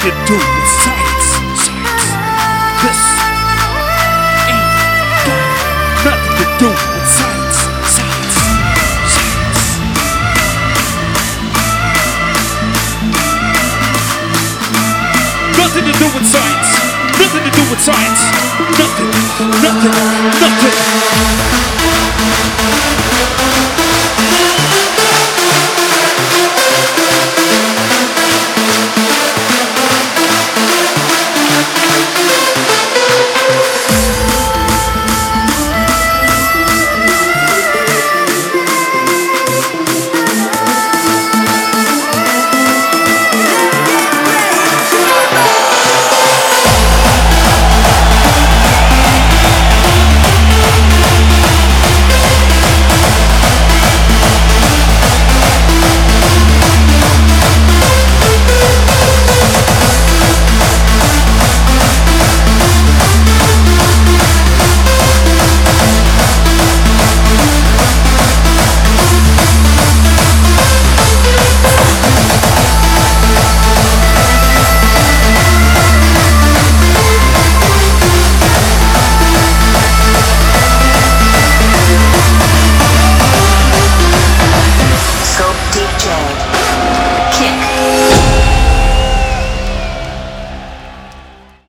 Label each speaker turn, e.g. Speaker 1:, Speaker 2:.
Speaker 1: to do with science. This ain't got nothing to do with science. Nothing to do with science. Nothing to do with science. Nothing.